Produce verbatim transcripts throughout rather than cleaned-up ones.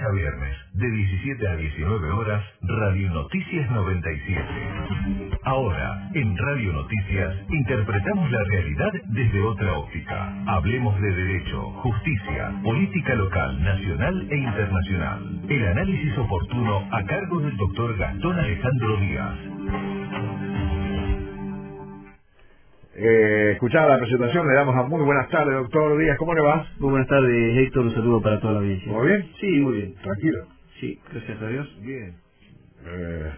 a viernes, de diecisiete a diecinueve horas, Radio Noticias noventa y siete. Ahora, en Radio Noticias, interpretamos la realidad desde otra óptica. Hablemos de derecho, justicia, política local, nacional e internacional. El análisis oportuno a cargo del doctor Gastón Alejandro Díaz. Eh, escuchada la presentación, le damos a muy buenas tardes, doctor Díaz, ¿cómo le va? Muy buenas tardes, Héctor, un saludo para toda la audiencia. ¿Muy bien? Sí, muy bien. ¿Tranquilo? Sí, gracias a Dios. Bien. Eh,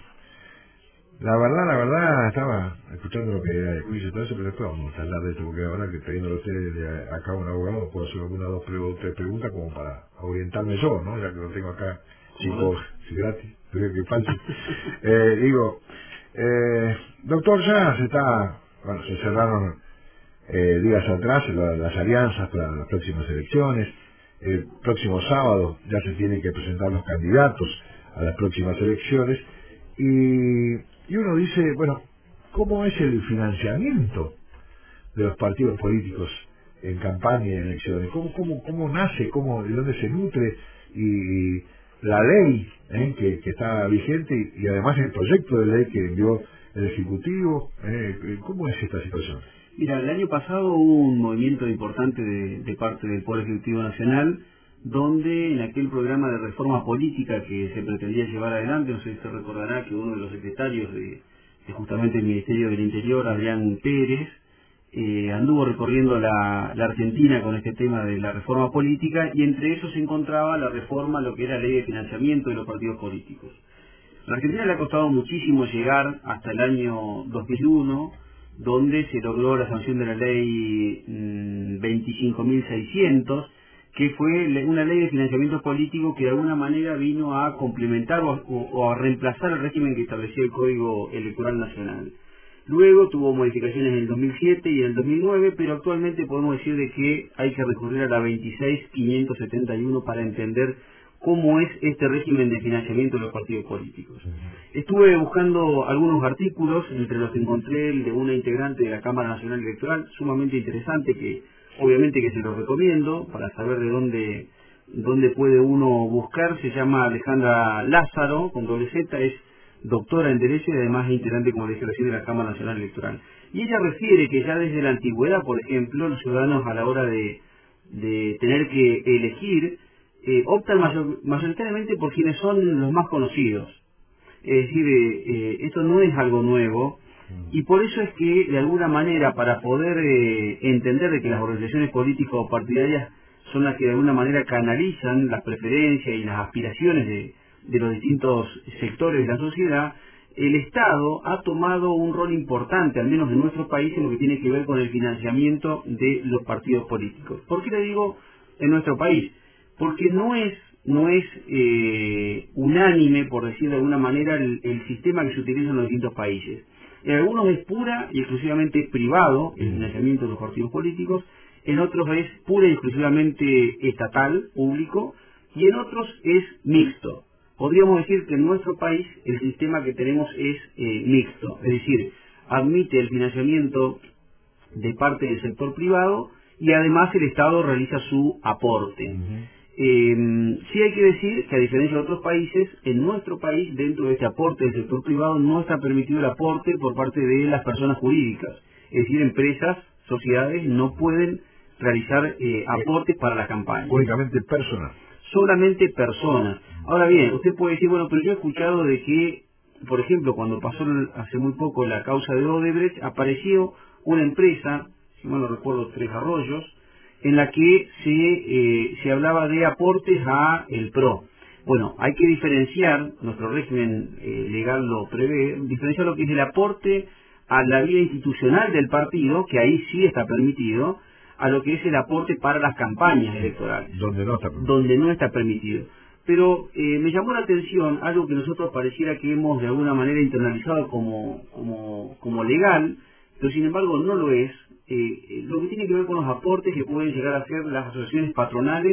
la verdad, la verdad, estaba escuchando lo que dice todo eso, pero después vamos a hablar de esto, porque la verdad que teniéndolo usted de acá un abogado, puedo hacer alguna dos o tres preguntas como para orientarme yo, ¿no? Ya que lo tengo acá, chico, si gratis, creo que falta. eh, digo, eh, doctor, ya se está... Bueno, se cerraron eh, días atrás la, las alianzas para las próximas elecciones. El próximo sábado ya se tienen que presentar los candidatos a las próximas elecciones. Y, y uno dice, bueno, ¿cómo es el financiamiento de los partidos políticos en campaña y en elecciones? ¿Cómo, cómo, cómo nace? Cómo, ¿De dónde se nutre? Y, y la ley ¿eh? que, que está vigente y, y además el proyecto de ley que envió el Ejecutivo, eh, ¿cómo es esta situación? Mira, el año pasado hubo un movimiento importante de, de parte del Poder Ejecutivo Nacional, donde en aquel programa de reforma política que se pretendía llevar adelante, no sé si usted recordará que uno de los secretarios de, de justamente el Ministerio del Interior, Adrián Pérez, eh, anduvo recorriendo la, la Argentina con este tema de la reforma política, y entre eso se encontraba la reforma a lo que era la ley de financiamiento de los partidos políticos. A la Argentina le ha costado muchísimo llegar hasta el año dos mil uno, donde se logró la sanción de la ley mmm, veinticinco mil seiscientos, que fue una ley de financiamiento político que de alguna manera vino a complementar o, o a reemplazar el régimen que establecía el Código Electoral Nacional. Luego tuvo modificaciones en el dos mil siete y en el dos mil nueve, pero actualmente podemos decir de que hay que recurrir a la veintiséis mil quinientos setenta y uno para entender cómo es este régimen de financiamiento de los partidos políticos. Estuve buscando algunos artículos, entre los que encontré el de una integrante de la Cámara Nacional Electoral, sumamente interesante, que obviamente que se los recomiendo para saber de dónde, dónde puede uno buscar. Se llama Alejandra Lázaro, con doble Z, es doctora en Derecho y además es integrante, como dije recién, de la Cámara Nacional Electoral. Y ella refiere que ya desde la antigüedad, por ejemplo, los ciudadanos a la hora de, de tener que elegir, Eh, optan mayor, mayoritariamente por quienes son los más conocidos. Es decir, eh, eh, esto no es algo nuevo, y por eso es que de alguna manera, para poder eh, entender de que las organizaciones políticas o partidarias son las que de alguna manera canalizan las preferencias y las aspiraciones de, de los distintos sectores de la sociedad, el Estado ha tomado un rol importante, al menos en nuestro país, en lo que tiene que ver con el financiamiento de los partidos políticos. ¿Por qué le digo en nuestro país? Porque no es no es eh, unánime, por decir de alguna manera, el, el sistema que se utiliza en los distintos países. En algunos es pura y exclusivamente privado el financiamiento de los partidos políticos, en otros es pura y exclusivamente estatal, público, y en otros es mixto. Podríamos decir que en nuestro país el sistema que tenemos es eh, mixto, es decir, admite el financiamiento de parte del sector privado y además el Estado realiza su aporte. Uh-huh. Eh, sí hay que decir que, a diferencia de otros países, en nuestro país, dentro de este aporte del sector privado, no está permitido el aporte por parte de las personas jurídicas. Es decir, empresas, sociedades, no pueden realizar eh, aportes para la campaña. Únicamente personas. Solamente personas. Ahora bien, usted puede decir, bueno, pero yo he escuchado de que, por ejemplo, cuando pasó hace muy poco la causa de Odebrecht, apareció una empresa, si mal no recuerdo, Tres Arroyos, en la que se, eh, se hablaba de aportes a el P R O. Bueno, hay que diferenciar, nuestro régimen eh, legal lo prevé, diferenciar lo que es el aporte a la vida institucional del partido, que ahí sí está permitido, a lo que es el aporte para las campañas electorales, donde no está permitido. Donde no está permitido. Pero eh, me llamó la atención algo que nosotros pareciera que hemos de alguna manera internalizado como, como, como legal, pero sin embargo no lo es. Eh, lo que tiene que ver con los aportes que pueden llegar a hacer las asociaciones patronales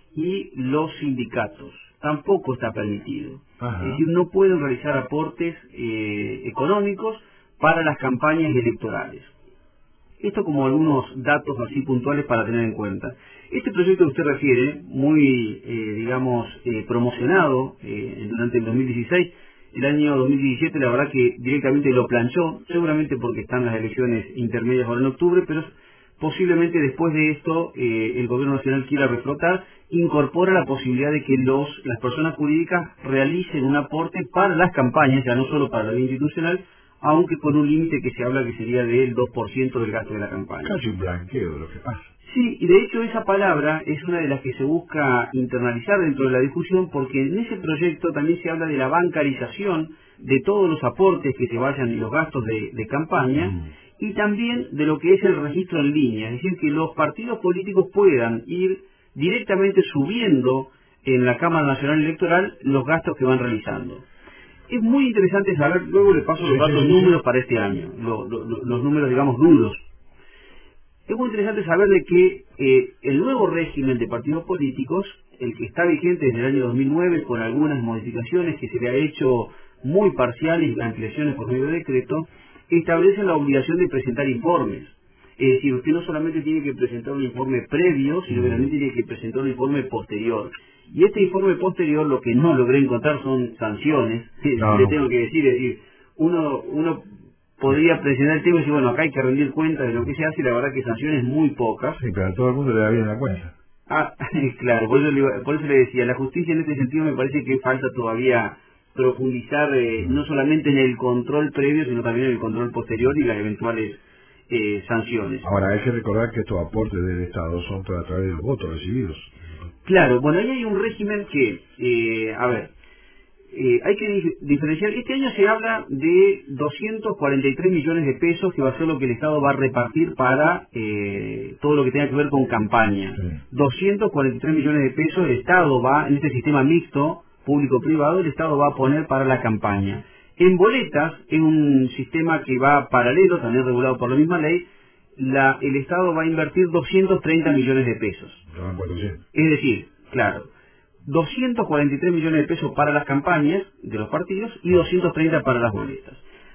y los sindicatos. Tampoco está permitido. Ajá. Es decir, no pueden realizar aportes eh, económicos para las campañas electorales. Esto como algunos datos así puntuales para tener en cuenta. Este proyecto que usted refiere, muy, eh, digamos, eh, promocionado eh, durante el dos mil dieciséis, el año dos mil diecisiete la verdad que directamente lo planchó, seguramente porque están las elecciones intermedias ahora en octubre, pero posiblemente después de esto eh, el gobierno nacional quiera reflotar, incorpora la posibilidad de que los las personas jurídicas realicen un aporte para las campañas, ya no solo para la ley institucional, aunque con un límite que se habla que sería del dos por ciento del gasto de la campaña. Casi un blanqueo de lo que pasa. Sí, y de hecho esa palabra es una de las que se busca internalizar dentro de la discusión, porque en ese proyecto también se habla de la bancarización de todos los aportes que se vayan y los gastos de, de campaña, mm. y también de lo que es el registro en línea, es decir, que los partidos políticos puedan ir directamente subiendo en la Cámara Nacional Electoral los gastos que van realizando. Es muy interesante saber, luego le paso los datos sí, sí, sí. números para este año, lo, lo, los números, digamos, duros. Es muy interesante saber de que eh, el nuevo régimen de partidos políticos, el que está vigente desde el año dos mil nueve, con algunas modificaciones que se le ha hecho muy parciales y ampliaciones por medio de decreto, establece la obligación de presentar informes. Es decir, usted no solamente tiene que presentar un informe previo, sino que también tiene que presentar un informe posterior. Y este informe posterior, lo que no logré encontrar son sanciones, no, le tengo que decir, es decir, uno... uno podría presionar el tema y decir, bueno, acá hay que rendir cuenta de lo que se hace, y la verdad que sanciones muy pocas. Sí, pero a todo el mundo le da bien la cuenta. Ah, claro, por eso, le, por eso le decía, la justicia en este sentido me parece que falta todavía profundizar eh, no solamente en el control previo, sino también en el control posterior y las eventuales eh, sanciones. Ahora, hay que recordar que estos aportes del Estado son a través de los votos recibidos. Claro, bueno, ahí hay un régimen que, eh, a ver, Eh, hay que dif diferenciar. Este año se habla de doscientos cuarenta y tres millones de pesos, que va a ser lo que el Estado va a repartir para eh, todo lo que tenga que ver con campaña. Sí. doscientos cuarenta y tres millones de pesos el Estado va, en este sistema mixto, público-privado, el Estado va a poner para la campaña. En boletas, en un sistema que va paralelo, también regulado por la misma ley, la, el Estado va a invertir doscientos treinta millones de pesos. Es decir, claro, doscientos cuarenta y tres millones de pesos para las campañas de los partidos y doscientos treinta para las boletas.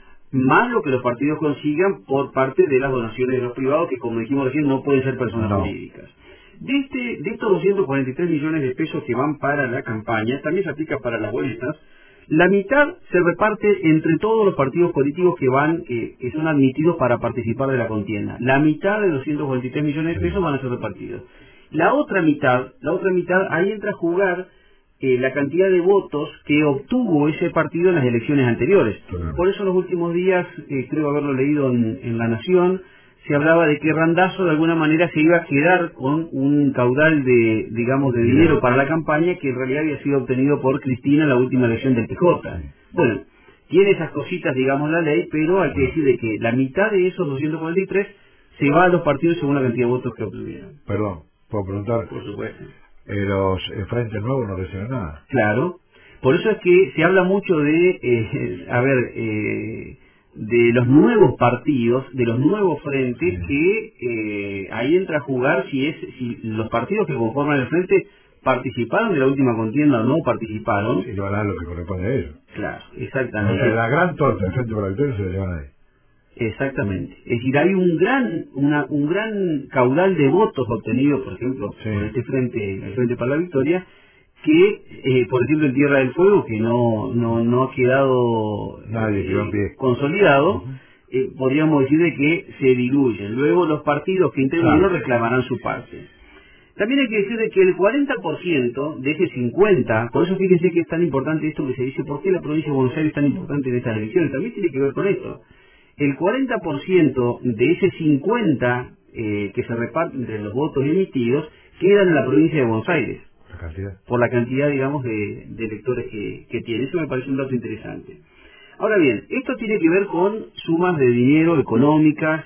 Más lo que los partidos consigan por parte de las donaciones de los privados, que como dijimos recién no pueden ser personas no. jurídicas. De, este, de estos doscientos cuarenta y tres millones de pesos que van para la campaña, también se aplica para las boletas. La mitad se reparte entre todos los partidos políticos que van, eh, que son admitidos para participar de la contienda. La mitad de doscientos cuarenta y tres millones de pesos van a ser repartidos. La otra mitad, la otra mitad, ahí entra a jugar eh, la cantidad de votos que obtuvo ese partido en las elecciones anteriores. Claro. Por eso en los últimos días, eh, creo haberlo leído en, en La Nación, se hablaba de que Randazzo de alguna manera se iba a quedar con un caudal de, digamos, de dinero para la campaña que en realidad había sido obtenido por Cristina en la última elección del P J. Bueno, tiene esas cositas, digamos, la ley, pero hay que decir de que la mitad de esos doscientos cuarenta y tres se va a los partidos según la cantidad de votos que obtuvieron. Perdón. ¿Puedo preguntar? Por supuesto. Eh, los eh, Frentes Nuevos no reciben nada. Claro. Por eso es que se habla mucho de, eh, a ver, eh, de los nuevos partidos, de los nuevos frentes, sí. que eh, ahí entra a jugar si es si los partidos que conforman el frente participaron de la última contienda o no participaron. Y van a dar lo que corresponde a ellos. Claro, exactamente. O sea, la gran torta del Frente para la Victoria se la llevan ahí. Exactamente. Es decir, hay un gran una, un gran caudal de votos obtenidos, por ejemplo, sí. por este frente, el Frente para la Victoria, que, eh, por ejemplo, en Tierra del Fuego, que no no, no ha quedado Nadie, eh, consolidado, uh-huh. eh, podríamos decir de que se diluyen. Luego los partidos que intervienen claro. reclamarán su parte. También hay que decir de que el cuarenta por ciento de ese cincuenta por ciento, por eso fíjense que es tan importante esto que se dice, ¿por qué la provincia de Buenos Aires es tan importante en estas elecciones? También tiene que ver con esto. El cuarenta por ciento de ese cincuenta por ciento eh, que se reparte entre los votos emitidos quedan en la provincia de Buenos Aires. La cantidad. Por la cantidad, digamos, de, de electores que, que tiene. Eso me parece un dato interesante. Ahora bien, esto tiene que ver con sumas de dinero económicas,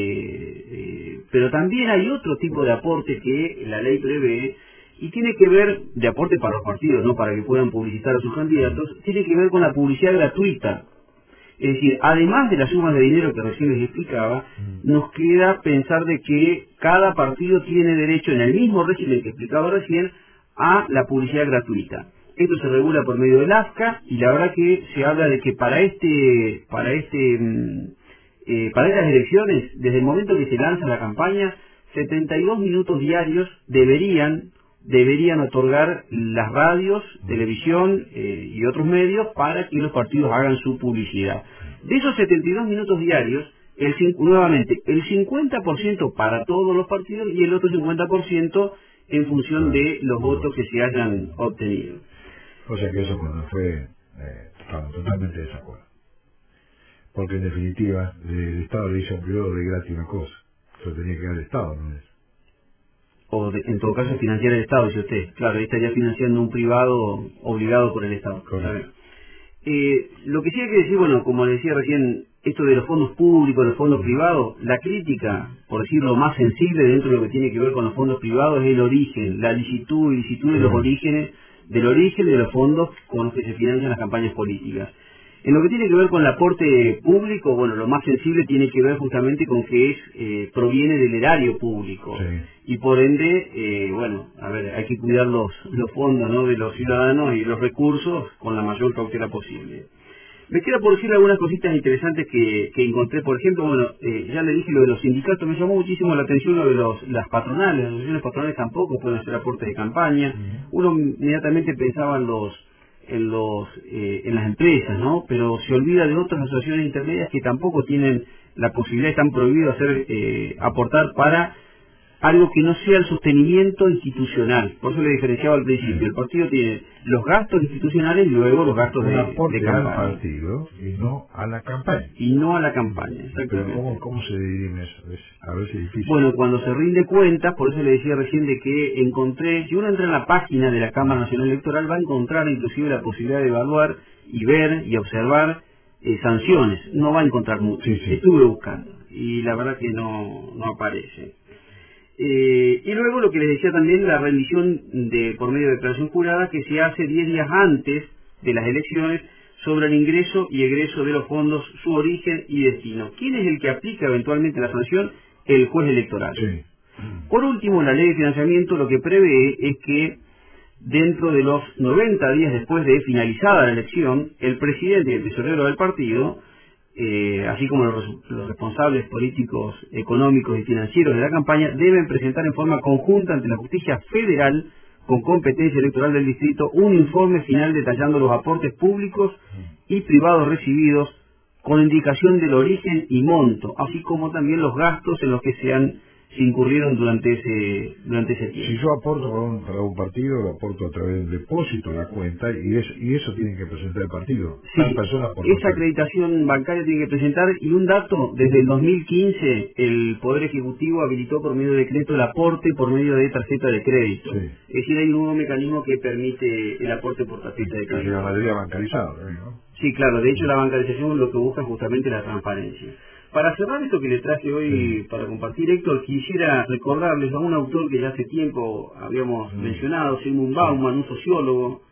eh, eh, pero también hay otro tipo de aporte que la ley prevé, y tiene que ver, de aporte para los partidos, no para que puedan publicitar a sus candidatos, tiene que ver con la publicidad gratuita. Es decir, además de las sumas de dinero que recién les explicaba, nos queda pensar de que cada partido tiene derecho, en el mismo régimen que explicaba recién, a la publicidad gratuita. Esto se regula por medio del A F C A, y la verdad que se habla de que para este, para este, eh, para estas elecciones, desde el momento que se lanza la campaña, setenta y dos minutos diarios deberían deberían otorgar las radios, televisión eh, y otros medios para que los partidos hagan su publicidad. De esos setenta y dos minutos diarios, el, nuevamente, el cincuenta por ciento para todos los partidos y el otro cincuenta por ciento en función de los votos que se hayan obtenido. O sea que eso cuando fue, eh, estamos totalmente de desacuerdo. Porque en definitiva, el Estado le dice a un privado de gratis una cosa. Eso tenía que dar el Estado, ¿no es? O de, en todo caso financiar el Estado, dice usted. Claro, ahí estaría financiando un privado obligado por el Estado. Eh, lo que sí hay que decir, bueno, como le decía recién, esto de los fondos públicos, los fondos privados, la crítica, por decirlo más sensible dentro de lo que tiene que ver con los fondos privados, es el origen, la licitud y licitud de los orígenes, del origen de los fondos con los que se financian las campañas políticas. En lo que tiene que ver con el aporte público, bueno, lo más sensible tiene que ver justamente con que es eh, proviene del erario público. Sí. Y por ende, eh, bueno, a ver, hay que cuidar los, los fondos, ¿no?, de los ciudadanos y los recursos con la mayor cautela posible. Me queda por decir algunas cositas interesantes que, que encontré. Por ejemplo, bueno, eh, ya le dije lo de los sindicatos, me llamó muchísimo la atención lo de los, las patronales. Las asociaciones patronales tampoco pueden hacer aportes de campaña. Uno inmediatamente pensaba en los en los eh, en las empresas, ¿no? Pero se olvida de otras asociaciones intermedias que tampoco tienen la posibilidad, están prohibidos hacer eh, aportar para algo que no sea el sostenimiento institucional. Por eso le diferenciaba al principio. El partido tiene los gastos institucionales y luego los gastos de, de campaña. Al partido y no a la campaña. Y no a la campaña, exactamente. Pero ¿cómo, cómo se dirime eso? A ver si es difícil. Bueno, cuando se rinde cuentas, por eso le decía recién de que encontré, si uno entra en la página de la Cámara Nacional Electoral, va a encontrar inclusive la posibilidad de evaluar y ver y observar eh, sanciones. No va a encontrar mucho. Sí, sí. Estuve buscando y la verdad que no, no aparece. Eh, y luego lo que les decía también, la rendición de por medio de declaración jurada que se hace diez días antes de las elecciones sobre el ingreso y egreso de los fondos, su origen y destino. ¿Quién es el que aplica eventualmente la sanción? El juez electoral. Sí. Por último, la ley de financiamiento lo que prevé es que dentro de los noventa días después de finalizada la elección, el presidente y el tesorero del partido, Eh, así como los, los responsables políticos, económicos y financieros de la campaña, deben presentar en forma conjunta ante la justicia federal con competencia electoral del distrito un informe final detallando los aportes públicos y privados recibidos con indicación del origen y monto, así como también los gastos en los que se han se incurrieron durante ese durante ese tiempo. Si yo aporto para un, para un partido, lo aporto a través del depósito a la cuenta y eso, y eso tiene que presentar el partido. Sí, esa acreditación bancaria tiene que presentar. Y un dato, desde el dos mil quince el Poder Ejecutivo habilitó por medio de decreto el aporte por medio de tarjeta de crédito. Sí. Es decir, hay un nuevo mecanismo que permite el aporte por tarjeta de crédito. La mayoría bancarizada, ¿no? Sí, claro, de hecho la bancarización lo que busca es justamente la transparencia. Para cerrar esto que le traje hoy sí. para compartir, Héctor, quisiera recordarles a un autor que ya hace tiempo habíamos mm. mencionado, Zygmunt Bauman, un sociólogo,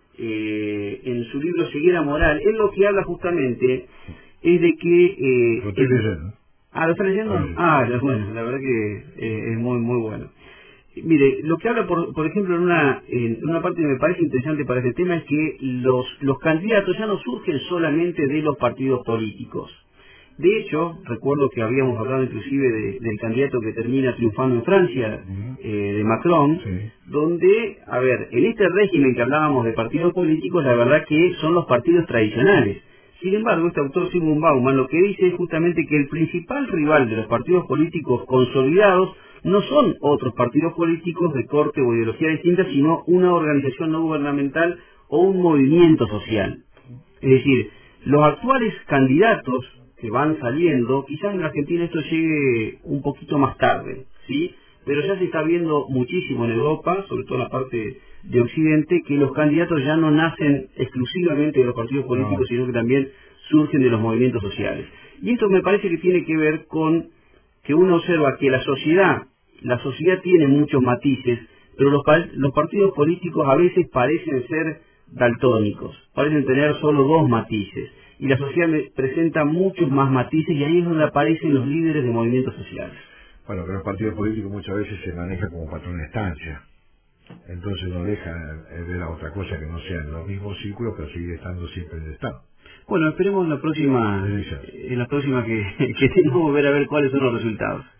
eh, en su libro Ceguera Moral. Él lo que habla justamente es de que... Eh, ¿Lo estoy leyendo? Ah, ¿lo está leyendo? Ah, ah bueno, la verdad que eh, es muy muy bueno. Mire, lo que habla, por, por ejemplo, en una, en una parte que me parece interesante para este tema es que los, los candidatos ya no surgen solamente de los partidos políticos. De hecho, recuerdo que habíamos hablado inclusive de, del candidato que termina triunfando en Francia, eh, de Macron, sí. donde, a ver, en este régimen que hablábamos de partidos políticos, la verdad que son los partidos tradicionales. Sin embargo, este autor Zygmunt Bauman lo que dice es justamente que el principal rival de los partidos políticos consolidados no son otros partidos políticos de corte o ideología distinta, sino una organización no gubernamental o un movimiento social. Es decir, los actuales candidatos que van saliendo, quizás en la Argentina esto llegue un poquito más tarde, ¿sí? Pero ya se está viendo muchísimo en Europa, sobre todo en la parte de Occidente, que los candidatos ya no nacen exclusivamente de los partidos políticos, no. sino que también surgen de los movimientos sociales. Y esto me parece que tiene que ver con que uno observa que la sociedad, la sociedad tiene muchos matices, pero los, los partidos políticos a veces parecen ser daltónicos, parecen tener solo dos matices. Y la sociedad presenta muchos más matices y ahí es donde aparecen los líderes de movimientos sociales. Bueno, pero los partidos políticos muchas veces se manejan como patrón de estancia. Entonces no deja ver a otra cosa que no sea en los mismos círculos, pero sigue estando siempre en el Estado. Bueno, esperemos en la próxima, en la próxima que, que tengamos ver a ver cuáles son los resultados.